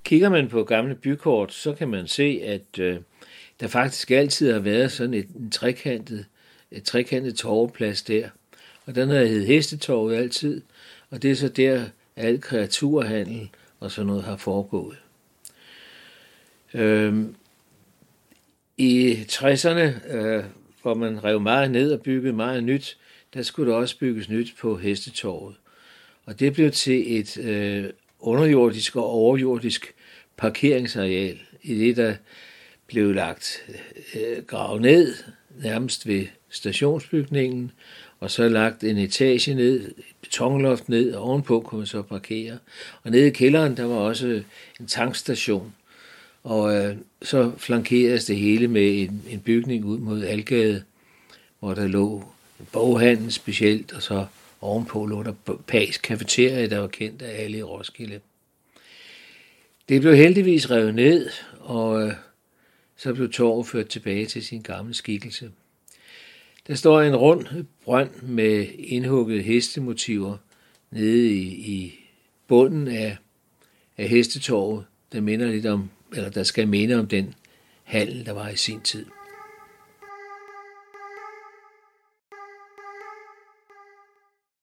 Kigger man på gamle bykort, så kan man se, at der faktisk altid har været sådan et trekantet torveplads der. Og den har heddet Hestetorvet altid, og det er så der, al kreaturhandel og sådan noget har foregået. I 60'erne, hvor man rev meget ned og byggede meget nyt, der skulle der også bygges nyt på Hestetorvet. Og det blev til et underjordisk og overjordisk parkeringsareal, i det der blev lagt gravet ned, nærmest ved stationsbygningen, og så lagt en etage ned, et betonloft ned, og ovenpå kunne man så parkere. Og nede i kælderen, der var også en tankstation, og så flankeres det hele med en bygning ud mod Algade, hvor der lå en boghandel specielt, og så ovenpå lå der Pags Cafeteria, der var kendt af alle i Roskilde. Det blev heldigvis revet ned, og så blev torvet ført tilbage til sin gamle skikkelse. Der står en rund brønd med indhuggede hestemotiver nede i bunden af Hestetorvet, der minder lidt om, eller der skal minde om den handel, der var i sin tid.